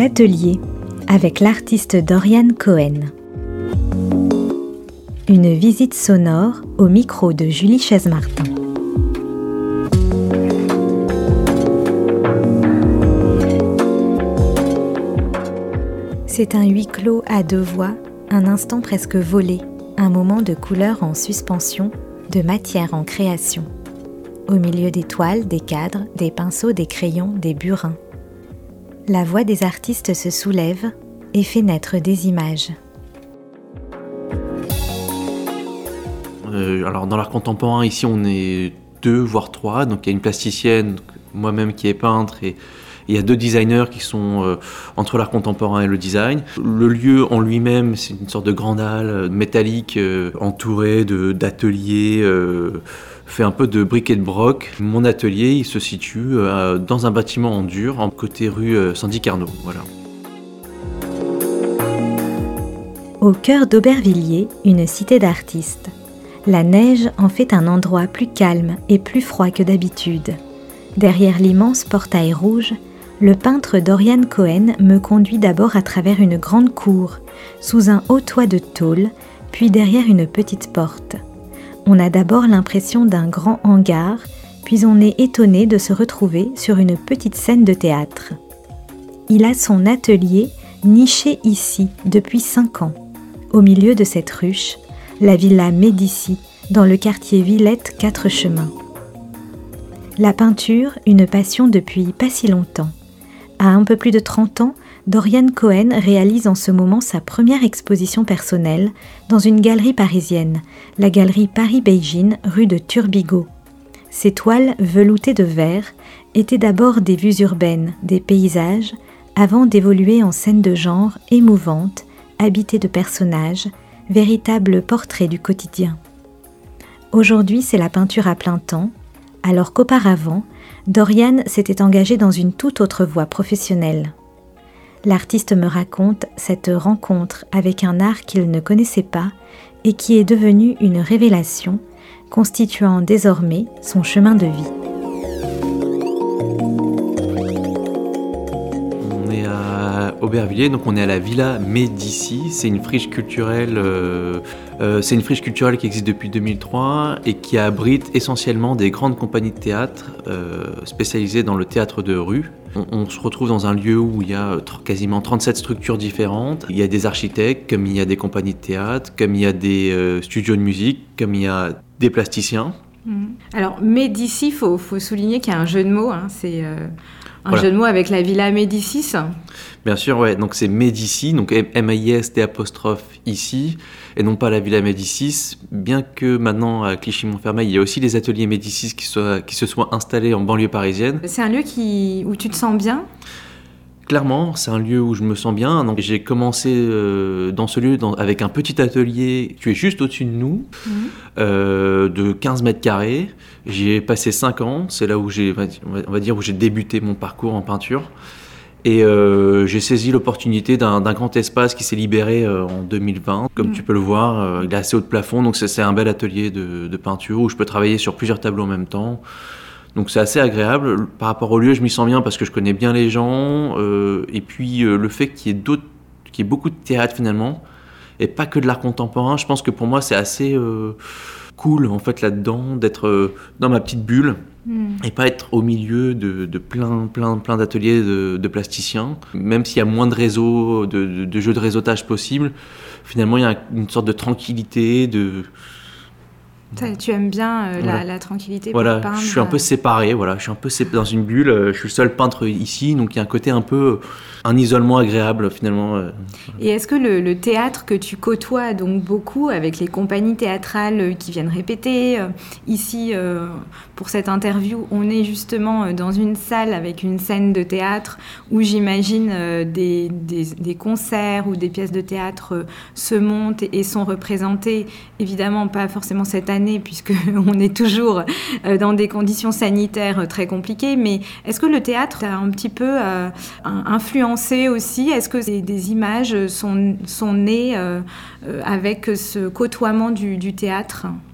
L'atelier avec l'artiste Dorian Cohen. Une visite sonore au micro de Julie Chaise-Martin. C'est un huis clos à deux voix, un instant presque volé, un moment de couleur en suspension, de matière en création. Au milieu des toiles, des cadres, des pinceaux, des crayons, des burins. La voix des artistes se soulève et fait naître des images. Alors dans l'art contemporain, ici on est 2 voire 3, donc il y a une plasticienne, moi-même qui est peintre, et il y a 2 designers qui sont entre l'art contemporain et le design. Le lieu en lui-même, c'est une sorte de grande halle métallique entourée d'ateliers, fait un peu de briques et de broc. Mon atelier, il se situe dans un bâtiment en dur, en côté rue Sandy Carnot. Voilà. Au cœur d'Aubervilliers, une cité d'artistes. La neige en fait un endroit plus calme et plus froid que d'habitude. Derrière l'immense portail rouge, le peintre Dorian Cohen me conduit d'abord à travers une grande cour, sous un haut toit de tôle, puis derrière une petite porte. On a d'abord l'impression d'un grand hangar, puis on est étonné de se retrouver sur une petite scène de théâtre. Il a son atelier niché ici depuis 5 ans, au milieu de cette ruche, la villa Médicis, dans le quartier Villette 4 Chemins. La peinture, une passion depuis pas si longtemps. À un peu plus de 30 ans, Dorian Cohen réalise en ce moment sa première exposition personnelle dans une galerie parisienne, la galerie Paris-Beijing, rue de Turbigo. Ses toiles veloutées de vert étaient d'abord des vues urbaines, des paysages, avant d'évoluer en scènes de genre émouvantes, habitées de personnages, véritables portraits du quotidien. Aujourd'hui, c'est la peinture à plein temps, alors qu'auparavant, Dorian s'était engagé dans une toute autre voie professionnelle. L'artiste me raconte cette rencontre avec un art qu'il ne connaissait pas et qui est devenu une révélation, constituant désormais son chemin de vie. On est à Aubervilliers, donc on est à la Villa Médicis. C'est une friche culturelle. C'est une friche culturelle qui existe depuis 2003 et qui abrite essentiellement des grandes compagnies de théâtre spécialisées dans le théâtre de rue. On se retrouve dans un lieu où il y a quasiment 37 structures différentes. Il y a des architectes, comme il y a des compagnies de théâtre, comme il y a des studios de musique, comme il y a des plasticiens. Alors Médicis, faut souligner qu'il y a un jeu de mots. C'est un jeu de mots avec la Villa Médicis. Bien sûr, ouais. Donc c'est Médicis, donc M-A-I-S-T apostrophe ici, et non pas la Villa Médicis. Bien que maintenant à Clichy-Montfermeil, il y a aussi les ateliers Médicis qui se soient installés en banlieue parisienne. C'est un lieu où tu te sens bien ? Clairement, c'est un lieu où je me sens bien. Donc, j'ai commencé dans ce lieu avec un petit atelier qui est juste au-dessus de nous, de 15 mètres carrés. J'y ai passé 5 ans. C'est là où on va dire, où j'ai débuté mon parcours en peinture. Et j'ai saisi l'opportunité d'un grand espace qui s'est libéré en 2020. Comme tu peux le voir, il est assez haut de plafond. Donc, c'est un bel atelier de peinture où je peux travailler sur plusieurs tableaux en même temps. Donc c'est assez agréable. Par rapport au lieu, je m'y sens bien parce que je connais bien les gens. Et puis le fait qu'il y ait beaucoup de théâtre finalement, et pas que de l'art contemporain, je pense que pour moi c'est assez cool en fait là-dedans, d'être dans ma petite bulle et pas être au milieu de plein d'ateliers de plasticiens. Même s'il y a moins de réseaux, de jeux de réseautage possibles, finalement il y a une sorte de tranquillité, Tu aimes bien la tranquillité pour peindre. Je suis un peu séparé, je suis un peu dans une bulle, je suis le seul peintre ici, donc il y a un côté un peu, un isolement agréable finalement. Et est-ce que le théâtre que tu côtoies donc beaucoup avec les compagnies théâtrales qui viennent répéter, ici pour cette interview, on est justement dans une salle avec une scène de théâtre où j'imagine des concerts ou des pièces de théâtre se montent et sont représentées, évidemment pas forcément cette année puisqu'on est toujours dans des conditions sanitaires très compliquées, mais est-ce que le théâtre a un petit peu influencé aussi ? Est-ce que des images sont nées avec ce côtoiement du théâtre ?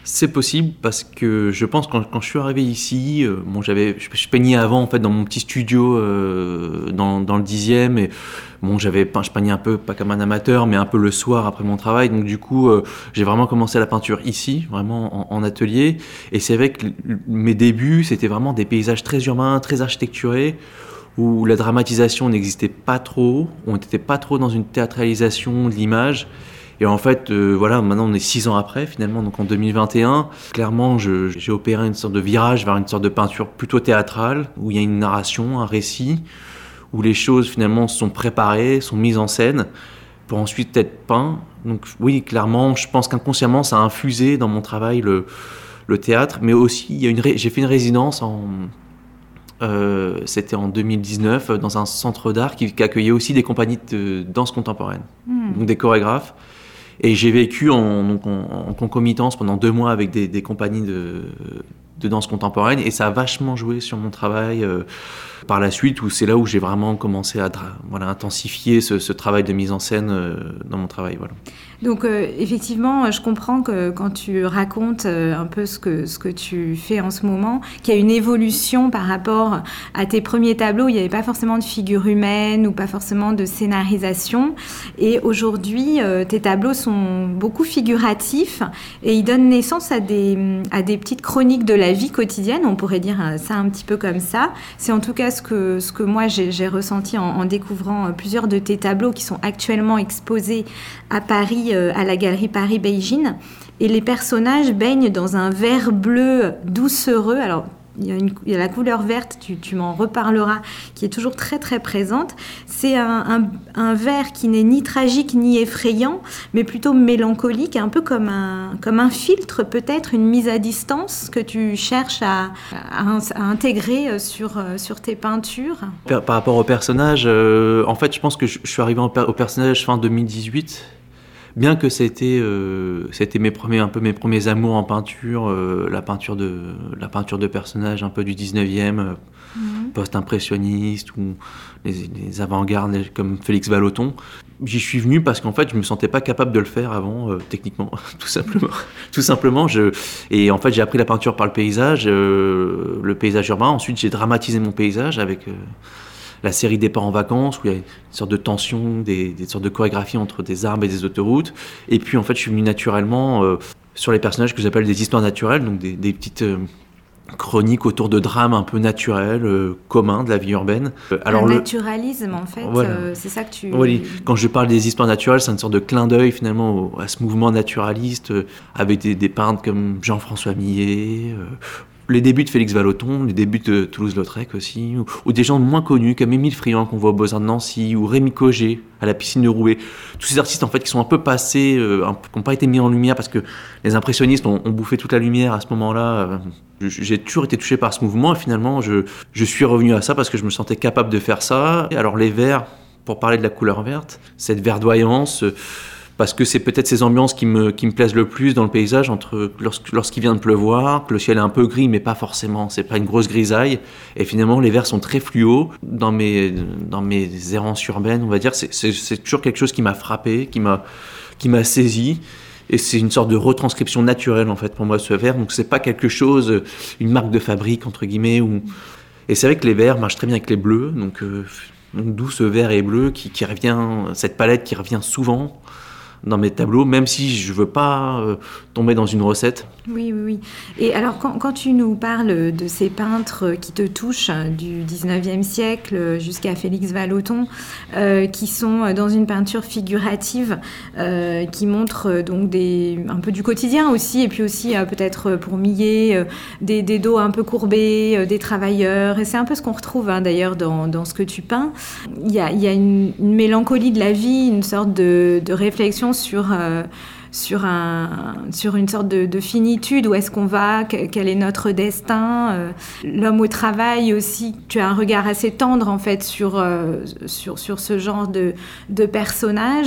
C'est possible parce que je pense quand je suis arrivé ici, je peignais avant en fait dans mon petit studio dans le 10e et je peignais un peu pas comme un amateur mais un peu le soir après mon travail. Donc du coup j'ai vraiment commencé la peinture ici, vraiment en atelier. Et c'est vrai que mes débuts c'était vraiment des paysages très urbains, très architecturés, où la dramatisation n'existait pas trop, on n'était pas trop dans une théâtralisation de l'image. Et en fait, maintenant on est 6 ans après finalement, donc en 2021. Clairement, j'ai opéré une sorte de virage vers une sorte de peinture plutôt théâtrale, où il y a une narration, un récit, où les choses finalement sont préparées, sont mises en scène, pour ensuite être peintes. Donc oui, clairement, je pense qu'inconsciemment, ça a infusé dans mon travail le théâtre, mais aussi j'ai fait une résidence c'était en 2019 dans un centre d'art qui accueillait aussi des compagnies de danse contemporaine, donc des chorégraphes. Et j'ai vécu en concomitance pendant 2 mois avec des compagnies de danse contemporaine, et ça a vachement joué sur mon travail par la suite, où c'est là où j'ai vraiment commencé à intensifier ce travail de mise en scène dans mon travail. Voilà. Donc effectivement, je comprends que quand tu racontes un peu ce que tu fais en ce moment, qu'il y a une évolution par rapport à tes premiers tableaux où il n'y avait pas forcément de figure humaine ou pas forcément de scénarisation. Et aujourd'hui, tes tableaux sont beaucoup figuratifs et ils donnent naissance à des petites chroniques de la vie quotidienne. On pourrait dire ça un petit peu comme ça. C'est en tout cas ce que moi j'ai ressenti en découvrant plusieurs de tes tableaux qui sont actuellement exposés à Paris, à la galerie Paris-Beijing. Et les personnages baignent dans un vert bleu doucereux. Alors, il y a la couleur verte, tu m'en reparleras, qui est toujours très très présente. C'est un vert qui n'est ni tragique ni effrayant, mais plutôt mélancolique, un peu comme un filtre, peut-être une mise à distance que tu cherches à intégrer sur tes peintures. Par rapport au personnage, en fait, je pense que je suis arrivé au personnage fin 2018. Bien que c'était mes premiers amours en peinture, la peinture de personnages un peu du 19e, post-impressionniste ou les avant-gardes comme Félix Vallotton. J'y suis venu parce qu'en fait, je me sentais pas capable de le faire avant, techniquement, tout simplement. Et en fait, j'ai appris la peinture par le paysage urbain. Ensuite, j'ai dramatisé mon paysage avec la série Départ en vacances, où il y a une sorte de tension, des sortes de chorégraphies entre des arbres et des autoroutes. Et puis en fait, je suis venu naturellement sur les personnages que j'appelle des histoires naturelles, donc des petites chroniques autour de drames un peu naturels, communs de la vie urbaine. Alors naturalisme, en fait, voilà. C'est ça que tu... Oui, quand je parle des histoires naturelles, c'est une sorte de clin d'œil finalement à ce mouvement naturaliste, avec des peintres comme Jean-François Millet, les débuts de Félix Vallotton, les débuts de Toulouse-Lautrec aussi, ou des gens moins connus comme Émile Friand qu'on voit aux Beaux-Arts de Nancy, ou Rémi Cogé à la piscine de Roubaix. Tous ces artistes en fait qui sont un peu passés, qui n'ont pas été mis en lumière parce que les impressionnistes ont bouffé toute la lumière à ce moment-là. J'ai toujours été touché par ce mouvement et finalement je suis revenu à ça parce que je me sentais capable de faire ça. Et alors les verts, pour parler de la couleur verte, cette verdoyance... parce que c'est peut-être ces ambiances qui me plaisent le plus dans le paysage, lorsqu'il vient de pleuvoir, que le ciel est un peu gris, mais pas forcément, c'est pas une grosse grisaille, et finalement les verts sont très fluos. Dans mes errances urbaines, on va dire, c'est toujours quelque chose qui m'a frappé, qui m'a saisi, et c'est une sorte de retranscription naturelle en fait pour moi ce vert, donc c'est pas quelque chose, une marque de fabrique entre guillemets, et c'est vrai que les verts marchent très bien avec les bleus, donc d'où ce vert et bleu qui revient, cette palette qui revient souvent dans mes tableaux, même si je veux pas tomber dans une recette. Oui. Et alors, quand tu nous parles de ces peintres qui te touchent du 19e siècle jusqu'à Félix Vallotton, qui sont dans une peinture figurative, qui montre donc un peu du quotidien aussi, et puis aussi peut-être pour Millet, des dos un peu courbés, des travailleurs, et c'est un peu ce qu'on retrouve d'ailleurs dans ce que tu peins. Il y a une mélancolie de la vie, une sorte de réflexion sur une sorte de finitude, où est-ce qu'on va, quel est notre destin, l'homme au travail aussi. Tu as un regard assez tendre en fait sur ce genre de personnage.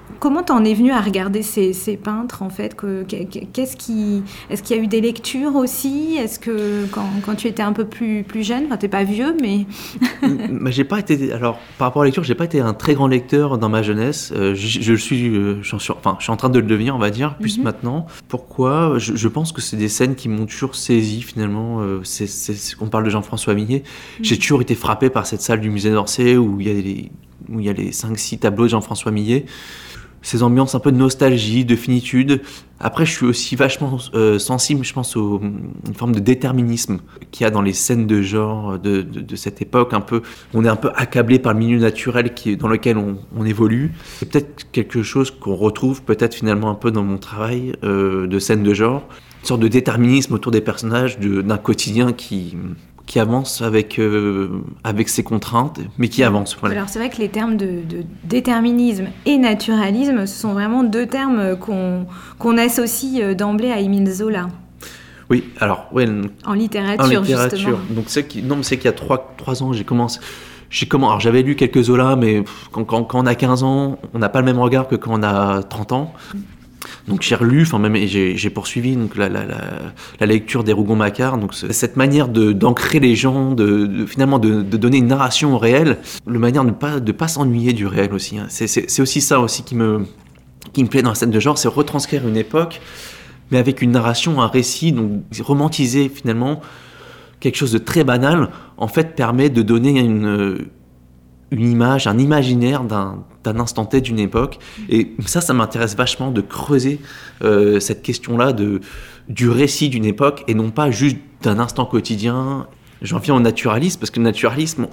Comment t'en es venu à regarder ces peintres, en fait? Est-ce qu'il y a eu des lectures aussi? Est-ce que quand tu étais un peu plus jeune, enfin t'es pas vieux, mais... Mais j'ai pas été... Alors, par rapport à la lecture, j'ai pas été un très grand lecteur dans ma jeunesse. Je suis en train de le devenir, on va dire, plus maintenant. Pourquoi? Je pense que c'est des scènes qui m'ont toujours saisi, finalement. On parle de Jean-François Millet. J'ai toujours été frappé par cette salle du musée d'Orsay où il y a les 5-6 tableaux de Jean-François Millet. Ces ambiances un peu de nostalgie, de finitude. Après, je suis aussi vachement sensible, je pense, une forme de déterminisme qu'il y a dans les scènes de genre de cette époque. On est un peu accablé par le milieu naturel dans lequel on évolue. C'est peut-être quelque chose qu'on retrouve peut-être finalement un peu dans mon travail de scènes de genre. Une sorte de déterminisme autour des personnages, d'un quotidien qui avance avec ses contraintes, mais qui avance. Voilà. Alors c'est vrai que les termes de déterminisme et naturalisme, ce sont vraiment deux termes qu'on associe d'emblée à Émile Zola. Oui, alors... Ouais, en littérature, justement. Donc c'est qu'il y a 3 ans, j'ai commencé... Alors j'avais lu quelques Zola, mais quand on a 15 ans, on n'a pas le même regard que quand on a 30 ans. Donc j'ai relu, j'ai poursuivi donc la lecture des Rougon-Macquart. Donc cette manière d'ancrer les gens, finalement de donner une narration au réel, la manière de pas s'ennuyer du réel aussi. Hein. C'est aussi ça aussi qui me plaît dans la scène de genre, c'est retranscrire une époque, mais avec une narration, un récit, donc romantiser finalement quelque chose de très banal. En fait, permet de donner une image, un imaginaire d'un instant T d'une époque. Et ça m'intéresse vachement de creuser cette question-là du récit d'une époque et non pas juste d'un instant quotidien. J'en viens au naturalisme, parce que le naturalisme,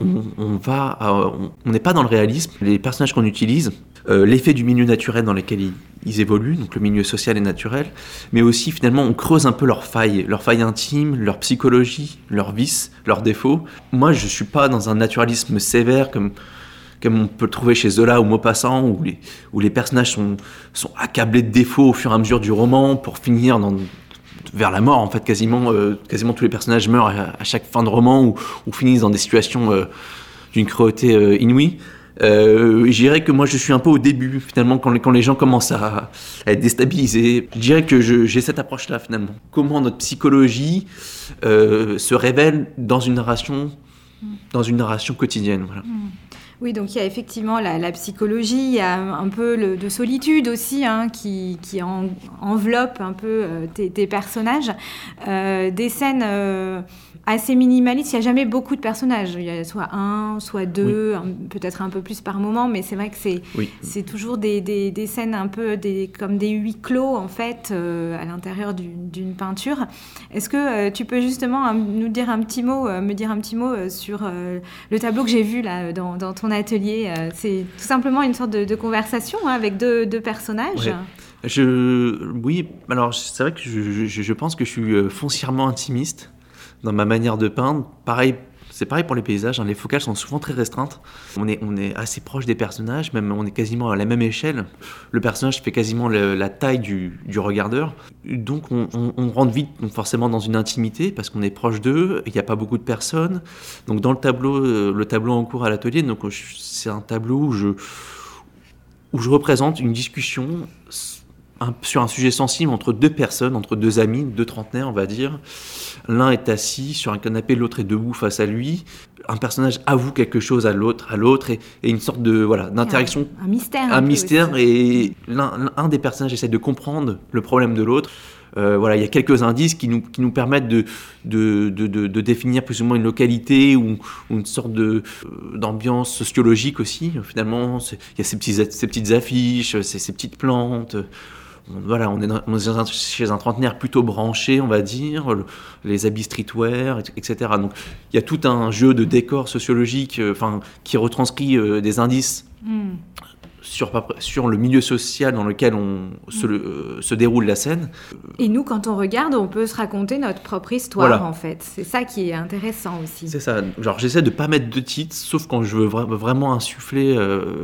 on n'est pas dans le réalisme. Les personnages qu'on utilise, l'effet du milieu naturel dans lequel ils évoluent, donc le milieu social et naturel, mais aussi finalement on creuse un peu leurs failles intimes, leur psychologie, leurs vices, leurs défauts. Moi je suis pas dans un naturalisme sévère comme on peut le trouver chez Zola ou Maupassant, où les personnages sont accablés de défauts au fur et à mesure du roman pour finir vers la mort. En fait, quasiment tous les personnages meurent à chaque fin de roman ou finissent dans des situations d'une cruauté inouïe. Je dirais que moi je suis un peu au début finalement quand les gens commencent à être déstabilisés. Je dirais que j'ai cette approche-là finalement. Comment notre psychologie se révèle dans une narration quotidienne. Voilà. Oui, donc il y a effectivement la psychologie, il y a un peu de solitude aussi qui enveloppe un peu tes personnages. Des scènes assez minimalistes, il n'y a jamais beaucoup de personnages. Il y a soit un, soit deux, peut-être un peu plus par moment, mais c'est vrai que c'est toujours des scènes un peu comme des huis clos en fait à l'intérieur d'une peinture. Est-ce que tu peux justement me dire un petit mot sur le tableau que j'ai vu là dans ton atelier? C'est tout simplement une sorte de conversation avec deux personnages. Ouais. Oui, alors c'est vrai que je pense que je suis foncièrement intimiste dans ma manière de peindre. C'est pareil pour les paysages, les focales sont souvent très restreintes. On est assez proche des personnages, même on est quasiment à la même échelle. Le personnage fait quasiment la taille du regardeur. Donc on rentre vite forcément dans une intimité parce qu'on est proche d'eux, il n'y a pas beaucoup de personnes. Donc dans le tableau en cours à l'atelier, donc c'est un tableau où je représente une discussion sur un sujet sensible entre deux personnes, entre deux amis, deux trentenaires on va dire. L'un est assis sur un canapé, l'autre est debout face à lui. Un personnage avoue quelque chose à l'autre et une sorte d'interaction. Un mystère. Un mystère et un des personnages essaie de comprendre le problème de l'autre. Il y a quelques indices qui nous permettent de définir plus ou moins une localité ou une sorte d'ambiance sociologique aussi. Finalement, il y a ces petites affiches, ces petites plantes. Voilà, on est chez un trentenaire plutôt branché, on va dire, les habits streetwear, etc. Donc il y a tout un jeu de décor sociologique qui retranscrit des indices sur le milieu social dans lequel se déroule la scène. Et nous, quand on regarde, on peut se raconter notre propre histoire, en fait. C'est ça qui est intéressant aussi. C'est ça. Genre, j'essaie de ne pas mettre de titre, sauf quand je veux vraiment insuffler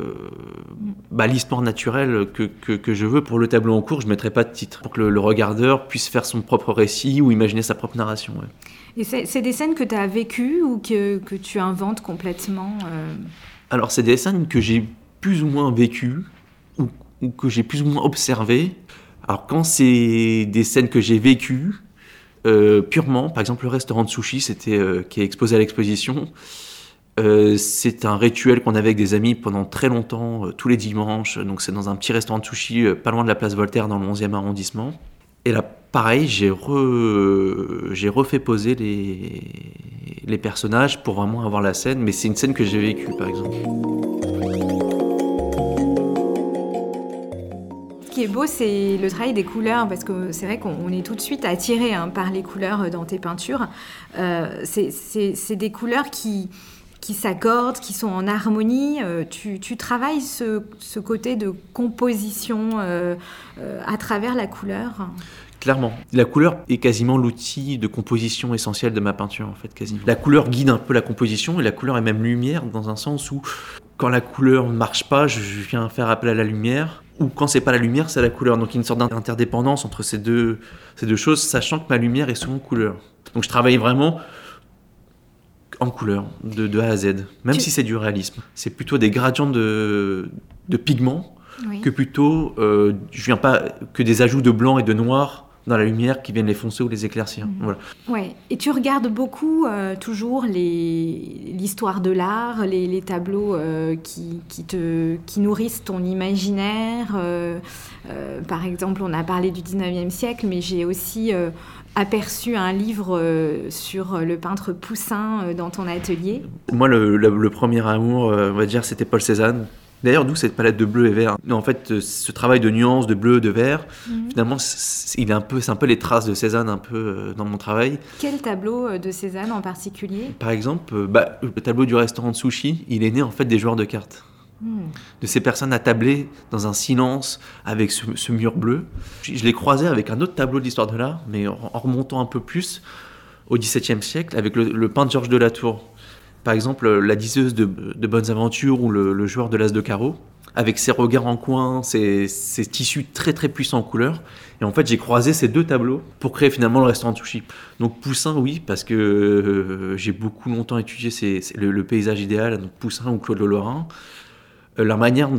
l'histoire naturelle que je veux. Pour le tableau en cours, je ne mettrai pas de titre, pour que le regardeur puisse faire son propre récit ou imaginer sa propre narration. Ouais. Et c'est des scènes que tu as vécues ou que tu inventes complètement Alors, c'est des scènes que j'ai plus ou moins vécu, ou que j'ai plus ou moins observées. Alors quand c'est des scènes que j'ai vécues, purement, par exemple le restaurant de sushi qui est exposé à l'exposition, c'est un rituel qu'on avait avec des amis pendant très longtemps, tous les dimanches. Donc c'est dans un petit restaurant de sushi pas loin de la place Voltaire dans le 11e arrondissement. Et là, pareil, j'ai refait poser les personnages pour vraiment avoir la scène, mais c'est une scène que j'ai vécue, par exemple. Ce qui est beau, c'est le travail des couleurs, parce que c'est vrai qu'on est tout de suite attiré par les couleurs dans tes peintures. C'est des couleurs qui s'accordent, qui sont en harmonie. Tu travailles ce côté de composition à travers la couleur. Clairement. La couleur est quasiment l'outil de composition essentiel de ma peinture, en fait, quasiment. La couleur guide un peu la composition, et la couleur est même lumière, dans un sens où, quand la couleur ne marche pas, je viens faire appel à la lumière, ou quand c'est pas la lumière, c'est la couleur. Donc il y a une sorte d'interdépendance entre ces deux choses, sachant que ma lumière est souvent couleur. Donc je travaille vraiment en couleur, de A à Z, même si c'est du réalisme. C'est plutôt des gradients de pigments, oui, que plutôt, je viens pas que des ajouts de blanc et de noir dans la lumière qui viennent les foncer ou les éclaircir. Voilà. Ouais. Et tu regardes beaucoup, toujours, l'histoire de l'art, les tableaux qui nourrissent ton imaginaire. Par exemple, on a parlé du 19e siècle, mais j'ai aussi aperçu un livre sur le peintre Poussin dans ton atelier. Moi, le premier amour, on va dire, c'était Paul Cézanne. D'ailleurs, d'où cette palette de bleu et vert. En fait, ce travail de nuances, de bleu, de vert, finalement, c'est un peu les traces de Cézanne un peu dans mon travail. Quel tableau de Cézanne en particulier ? Par exemple, le tableau du restaurant de sushi, il est né en fait des joueurs de cartes. De ces personnes attablées dans un silence avec ce mur bleu. Je l'ai croisé avec un autre tableau de l'histoire de l'art, mais en remontant un peu plus au XVIIe siècle, avec le peintre Georges de la Tour. Par exemple, la diseuse de Bonnes Aventures ou le joueur de l'As de carreau, avec ses regards en coin, ses tissus très très puissants en couleur. Et en fait, j'ai croisé ces deux tableaux pour créer finalement le restaurant de sushi. Donc Poussin, oui, parce que j'ai beaucoup longtemps étudié le paysage idéal, donc Poussin ou Claude Lorrain. La manière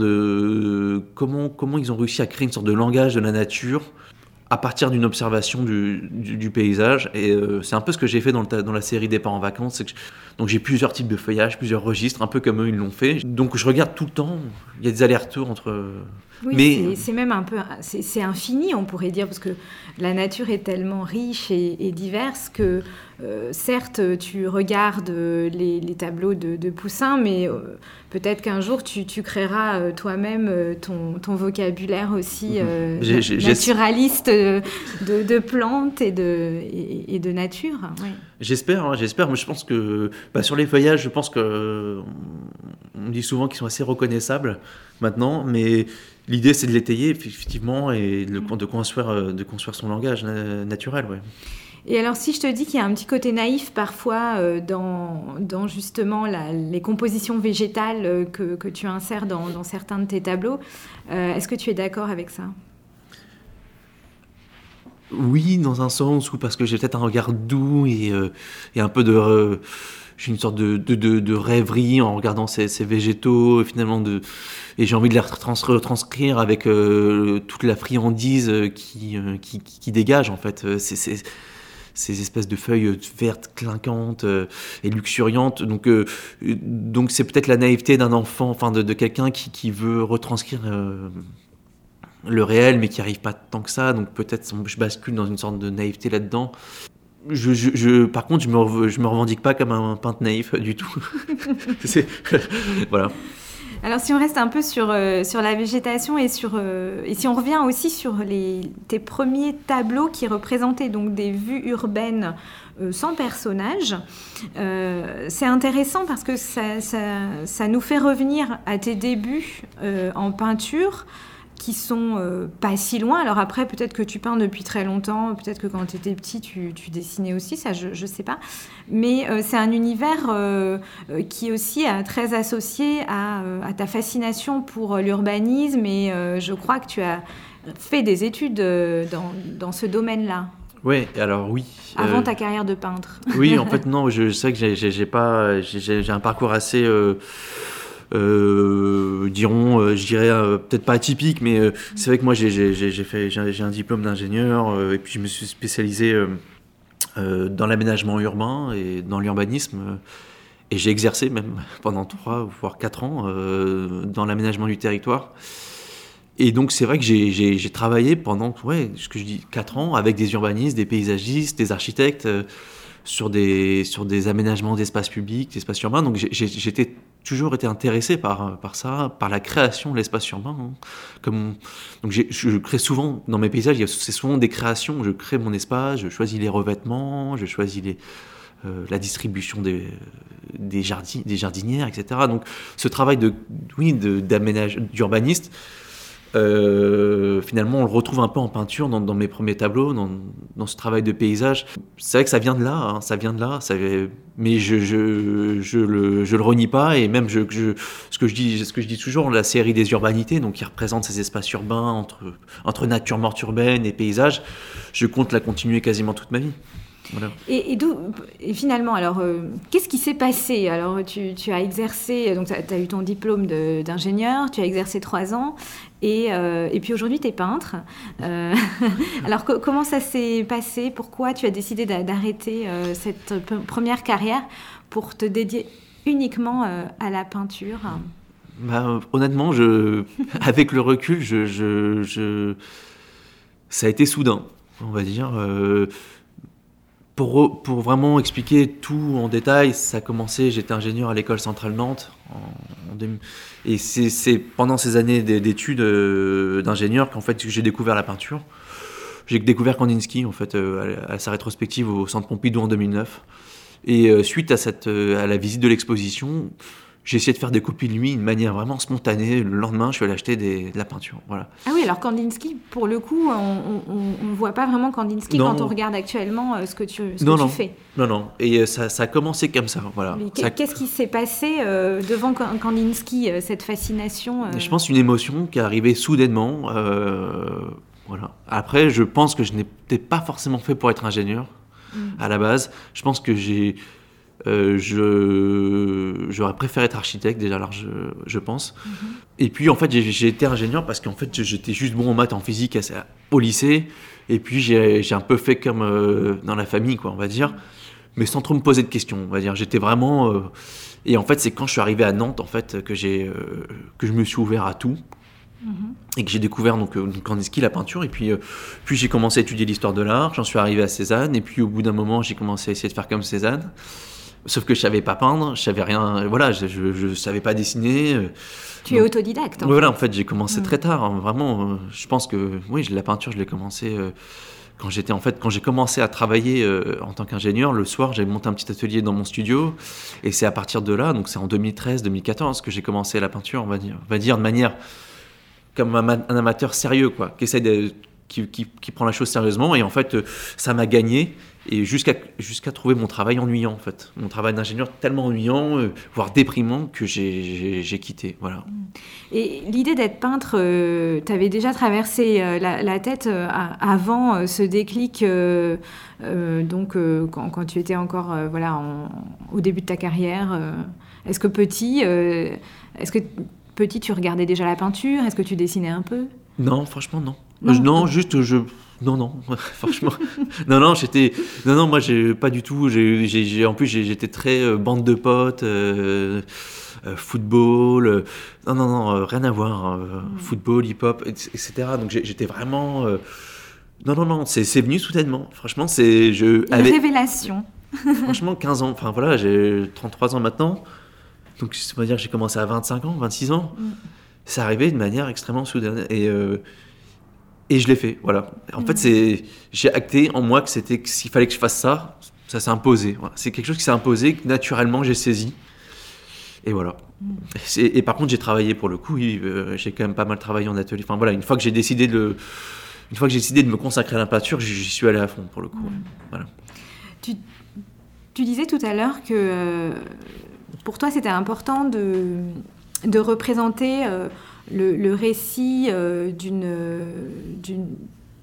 de comment ils ont réussi à créer une sorte de langage de la nature à partir d'une observation du paysage. Et c'est un peu ce que j'ai fait dans la série Départ en vacances. Donc j'ai plusieurs types de feuillages, plusieurs registres, un peu comme eux ils l'ont fait. Donc je regarde tout le temps, il y a des allers-retours entre... Oui, mais c'est même un peu... C'est infini, on pourrait dire, parce que la nature est tellement riche et diverse que, certes, tu regardes les tableaux de Poussin, mais peut-être qu'un jour, tu créeras toi-même ton vocabulaire aussi naturaliste de plantes et de nature. Ouais. J'espère. Mais je pense que sur les feuillages, je pense que on dit souvent qu'ils sont assez reconnaissables maintenant, mais l'idée c'est de l'étayer effectivement et de construire son langage naturel. Ouais. Et alors, si je te dis qu'il y a un petit côté naïf parfois dans justement les compositions végétales que tu insères dans certains de tes tableaux, est-ce que tu es d'accord avec ça ? Oui, dans un sens, ou parce que j'ai peut-être un regard doux et un peu de... j'ai une sorte de rêverie en regardant ces végétaux, finalement, et j'ai envie de les retranscrire avec toute la friandise qui dégage, en fait. Ces espèces de feuilles vertes, clinquantes et luxuriantes. Donc c'est peut-être la naïveté d'un enfant, enfin de quelqu'un qui veut retranscrire le réel, mais qui n'y arrive pas tant que ça. Donc peut-être je bascule dans une sorte de naïveté là-dedans. Par contre, je me revendique pas comme un peintre naïf du tout. Voilà. Alors, si on reste un peu sur la végétation et si on revient aussi sur tes premiers tableaux qui représentaient donc des vues urbaines sans personnages, c'est intéressant parce que ça nous fait revenir à tes débuts en peinture, qui sont pas si loin. Alors après, peut-être que tu peins depuis très longtemps, peut-être que quand tu étais petit, tu dessinais aussi, ça je sais pas. Mais c'est un univers qui est aussi très associé à ta fascination pour l'urbanisme et je crois que tu as fait des études dans ce domaine-là. Oui, alors oui. Avant ta carrière de peintre. Oui, en fait non, je sais que j'ai un parcours assez... diront, je dirais, peut-être pas atypiques, mais c'est vrai que moi j'ai un diplôme d'ingénieur et puis je me suis spécialisé dans l'aménagement urbain et dans l'urbanisme. Et j'ai exercé même pendant 3 voire 4 ans dans l'aménagement du territoire. Et donc c'est vrai que j'ai travaillé pendant, ce que je dis, 4 ans avec des urbanistes, des paysagistes, des architectes sur des aménagements d'espaces publics, d'espaces urbains. Donc j'étais toujours été intéressé par ça, par la création de l'espace urbain. Donc je crée souvent, dans mes paysages, c'est souvent des créations. Je crée mon espace, je choisis les revêtements, je choisis la distribution des jardinières, etc. Donc ce travail d'urbaniste, finalement on le retrouve un peu en peinture dans mes premiers tableaux, dans ce travail de paysage. C'est vrai que ça vient de là, mais je le renie pas. Et même ce que je dis toujours, la série des urbanités, donc qui représente ces espaces urbains entre nature morte urbaine et paysage, je compte la continuer quasiment toute ma vie. Voilà. Et finalement, alors, qu'est-ce qui s'est passé ? Alors, tu as exercé, donc tu as eu ton diplôme d'ingénieur, tu as exercé 3 ans, et puis aujourd'hui, tu es peintre. Alors, comment ça s'est passé ? Pourquoi tu as décidé d'arrêter cette première carrière pour te dédier uniquement à la peinture ? Honnêtement, avec le recul, ça a été soudain, on va dire. Pour vraiment expliquer tout en détail, ça a commencé, j'étais ingénieur à l'école centrale Nantes, et c'est pendant ces années d'études d'ingénieur qu'en fait j'ai découvert la peinture. J'ai découvert Kandinsky en fait à sa rétrospective au Centre Pompidou en 2009, et suite à la visite de l'exposition, j'ai essayé de faire des copies de lui de manière vraiment spontanée. Le lendemain, je suis allé acheter de la peinture. Voilà. Ah oui, alors Kandinsky, pour le coup, on ne voit pas vraiment Kandinsky quand on regarde actuellement ce que tu fais. Non. Et ça a commencé comme ça. Voilà. Qu'est-ce qui s'est passé devant Kandinsky, cette fascination Je pense une émotion qui est arrivée soudainement. Voilà. Après, je pense que je n'étais pas forcément fait pour être ingénieur à la base. Je pense que j'aurais préféré être architecte déjà, alors je pense. Et puis en fait j'ai été ingénieur parce qu'en fait j'étais juste bon en maths, en physique au lycée, et puis j'ai un peu fait comme dans la famille, quoi, on va dire, mais sans trop me poser de questions, on va dire. J'étais vraiment et en fait c'est quand je suis arrivé à Nantes en fait que je me suis ouvert à tout. Et que j'ai découvert donc Kandinsky, la peinture, et puis j'ai commencé à étudier l'histoire de l'art. J'en suis arrivé à Cézanne, et puis au bout d'un moment j'ai commencé à essayer de faire comme Cézanne. Sauf que je savais pas peindre, je savais rien, voilà, je savais pas dessiner. Tu es autodidacte. Voilà, en fait, j'ai commencé très tard, hein, vraiment. Je pense que oui, la peinture, je l'ai commencé quand j'ai commencé à travailler en tant qu'ingénieur. Le soir, j'avais monté un petit atelier dans mon studio, et c'est à partir de là, donc c'est en 2013-2014 que j'ai commencé la peinture, on va dire de manière comme un amateur sérieux, quoi, qui prend la chose sérieusement. Et en fait, ça m'a gagné, et jusqu'à trouver mon travail ennuyant, en fait. Mon travail d'ingénieur tellement ennuyant, voire déprimant, que j'ai quitté. Voilà. Et l'idée d'être peintre, t'avais déjà traversé la tête avant ce déclic, donc quand tu étais encore au début de ta carrière. Est-ce que petit, tu regardais déjà la peinture ? Est-ce que tu dessinais un peu ? Non, franchement, non. Non, franchement. Non, moi, j'ai pas du tout. En plus, j'étais très bande de potes, football. Non, rien à voir. Football, hip-hop, etc. Donc, j'étais vraiment. Non, c'est venu soudainement. Franchement, Une révélation. Franchement, 15 ans. Enfin, voilà, j'ai 33 ans maintenant. Donc, ça veut dire que j'ai commencé à 25 ans, 26 ans. C'est arrivé de manière extrêmement soudaine. Et je l'ai fait, voilà. En fait, j'ai acté en moi qu'il fallait que je fasse ça. Ça s'est imposé. Voilà. C'est quelque chose qui s'est imposé, que naturellement j'ai saisi. Et voilà. Et par contre, j'ai travaillé pour le coup. J'ai quand même pas mal travaillé en atelier. Enfin voilà, une fois que j'ai décidé de me consacrer à la peinture, j'y suis allé à fond pour le coup. Voilà. Tu disais tout à l'heure que pour toi, c'était important de représenter le récit d'une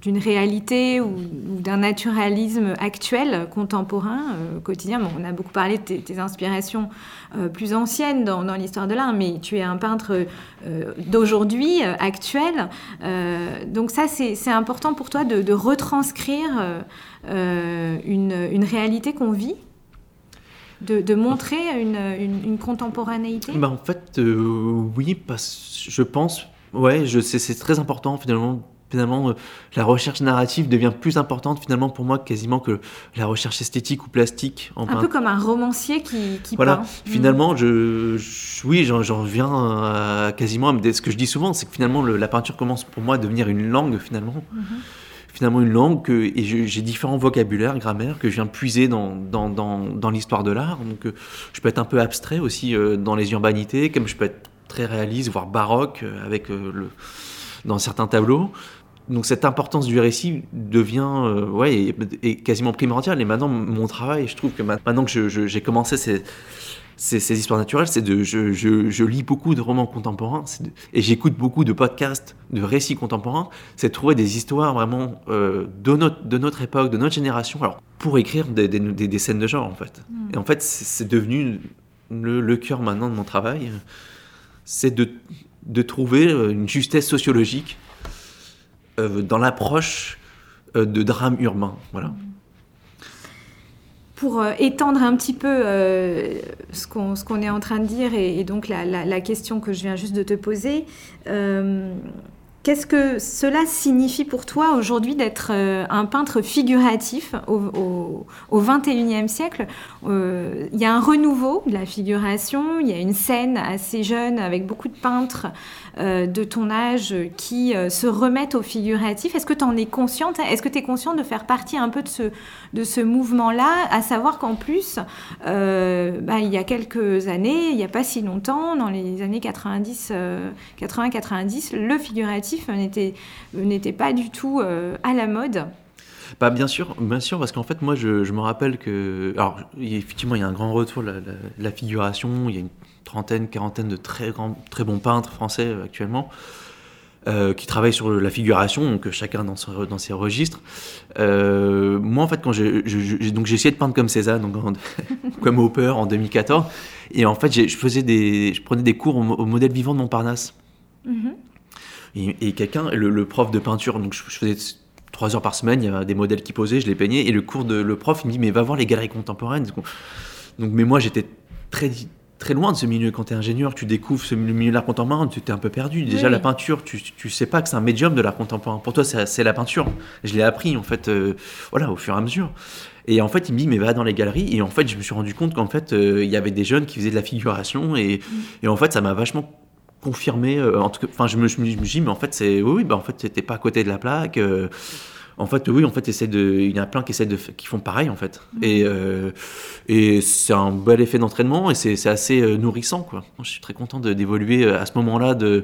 d'une réalité ou d'un naturalisme actuel, contemporain, quotidien. Bon, on a beaucoup parlé de tes inspirations plus anciennes dans l'histoire de l'art, mais tu es un peintre d'aujourd'hui, actuel. Donc ça, c'est important pour toi de retranscrire une réalité qu'on vit, de montrer une contemporanéité. En fait, oui, je pense, c'est très important finalement, la recherche narrative devient plus importante finalement pour moi quasiment que la recherche esthétique ou plastique. Un peu comme un romancier qui voilà. peint. Finalement, j'en viens à quasiment ce que je dis souvent, c'est que finalement la peinture commence pour moi à devenir une langue finalement. Finalement une langue et j'ai différents vocabulaires, grammaires que je viens puiser dans l'histoire de l'art. Donc je peux être un peu abstrait aussi dans les urbanités, comme je peux être très réaliste, voire baroque dans certains tableaux. Donc cette importance du récit devient est quasiment primordiale. Et maintenant, mon travail, je trouve que maintenant que j'ai commencé ces histoires naturelles, je lis beaucoup de romans contemporains et j'écoute beaucoup de podcasts de récits contemporains. C'est de trouver des histoires vraiment de notre époque, de notre génération, alors pour écrire des scènes de genre en fait. Et en fait, c'est devenu le cœur maintenant de mon travail. C'est de trouver une justesse sociologique dans l'approche de drames urbains. Voilà. Pour étendre un petit peu ce qu'on est en train de dire et donc la question que je viens juste de te poser, qu'est-ce que cela signifie pour toi aujourd'hui d'être un peintre figuratif au XXIe siècle? Il y a un renouveau de la figuration, il y a une scène assez jeune avec beaucoup de peintres de ton âge qui se remettent au figuratif. Est-ce que tu en es consciente? Est-ce que tu es consciente de faire partie un peu de ce mouvement-là, à savoir qu'en plus, il y a quelques années, il n'y a pas si longtemps, dans les années 80-90, le figuratif n'était pas du tout à la mode. Bien sûr, parce qu'en fait, moi, je me rappelle que... Alors, effectivement, il y a un grand retour de la figuration. Il y a une quarantaine de très bons peintres français actuellement qui travaillent sur la figuration, donc chacun dans ses registres. Moi, en fait, quand j'ai essayé de peindre comme Cézanne, donc comme Hopper en 2014, et en fait, je prenais des cours au modèle vivant de Montparnasse. Et le prof de peinture, donc je faisais 3 heures par semaine, il y avait des modèles qui posaient, je les peignais, et le prof il me dit mais va voir les galeries contemporaines. Donc mais moi j'étais très loin de ce milieu. Quand tu es ingénieur, tu découvres le milieu de l'art contemporain, tu es un peu perdu. Déjà la peinture, tu sais pas que c'est un médium de l'art contemporain. Pour toi c'est la peinture. Je l'ai appris en fait au fur et à mesure. Et en fait il me dit mais va dans les galeries, et en fait je me suis rendu compte qu'en fait il y avait des jeunes qui faisaient de la figuration et en fait ça m'a vachement confirmé, en tout cas, enfin je me dis mais en fait en fait t'étais pas à côté de la plaque, en fait il y en a plein qui font pareil en fait, et c'est un bel effet d'entraînement et c'est assez nourrissant quoi. Je suis très content d'évoluer à ce moment-là de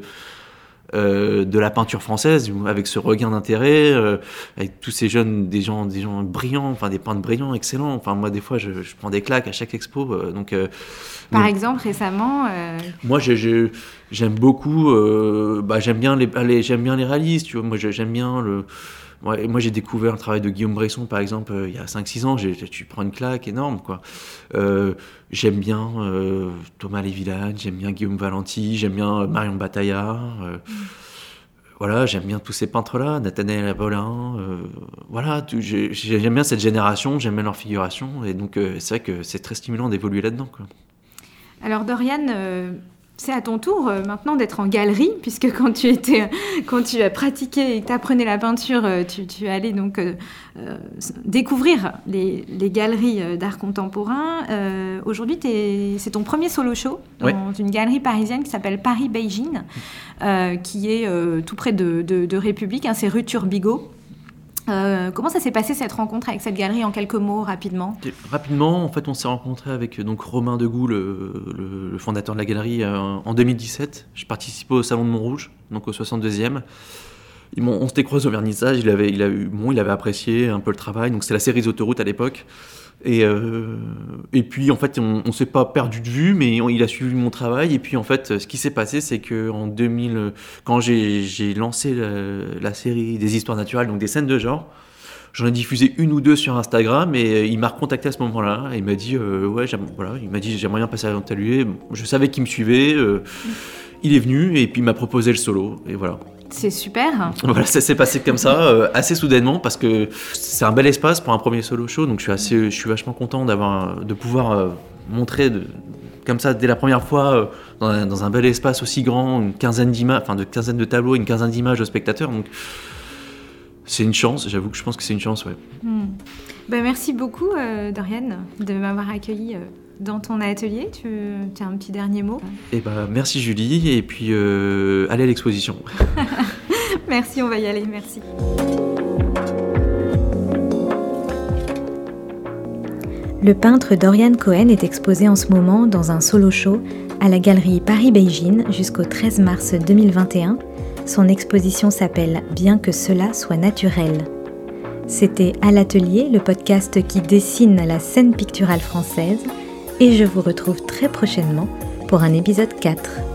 la peinture française avec ce regain d'intérêt, avec tous ces jeunes, des gens brillants, enfin des peintres brillants, excellents. Enfin moi des fois je prends des claques à chaque expo, Par exemple récemment moi j'aime beaucoup j'aime bien les réalistes, tu vois. Moi j'aime bien moi j'ai découvert le travail de Guillaume Bresson par exemple il y a 5-6 ans, tu prends une claque énorme quoi. J'aime bien Thomas Lévillane, j'aime bien Guillaume Valenti, j'aime bien Marion Bataillard, voilà, j'aime bien tous ces peintres là, Nathanaël Apollin, j'aime bien cette génération, j'aime bien leur figuration, et donc c'est vrai que c'est très stimulant d'évoluer là-dedans quoi. Alors Dorian, c'est à ton tour maintenant d'être en galerie, puisque quand tu as pratiqué et que tu apprenais la peinture, tu allais donc découvrir les galeries d'art contemporain. Aujourd'hui, c'est ton premier solo show dans une galerie parisienne qui s'appelle Paris Beijing, qui est tout près de République, c'est rue Turbigo. Comment ça s'est passé cette rencontre avec cette galerie, en quelques mots, rapidement ? Rapidement, en fait, on s'est rencontré avec Romain Degout, le fondateur de la galerie, en 2017. Je participais au Salon de Montrouge, donc au 62e. On s'était croisé au vernissage, il avait apprécié un peu le travail, donc c'était la série Autoroutes à l'époque. Et puis en fait, on s'est pas perdu de vue, mais il a suivi mon travail. Et puis en fait, ce qui s'est passé, c'est qu'en 2000, quand j'ai lancé la série des histoires naturelles, donc des scènes de genre, j'en ai diffusé 1 ou 2 sur Instagram et il m'a recontacté à ce moment-là. Et il m'a dit, il m'a dit j'aimerais bien passer à l'atelier. Je savais qu'il me suivait. Il est venu et puis il m'a proposé le solo. Et voilà. C'est super. Voilà, ça s'est passé comme ça, assez soudainement, parce que c'est un bel espace pour un premier solo show, donc je suis vachement content de pouvoir montrer comme ça dès la première fois dans un bel espace aussi grand, une quinzaine de tableaux, une quinzaine d'images aux spectateurs. Donc c'est une chance, j'avoue que je pense que c'est une chance, ouais. Merci beaucoup Dorian de m'avoir accueilli dans ton atelier. Tu as un petit dernier mot? Merci Julie, et puis allez à l'exposition. Merci, on va y aller, merci. Le peintre Dorian Cohen est exposé en ce moment dans un solo show à la galerie Paris-Beijing jusqu'au 13 mars 2021. Son exposition s'appelle « Bien que cela soit naturel ». C'était À l'Atelier, le podcast qui dessine la scène picturale française, et je vous retrouve très prochainement pour un épisode 4.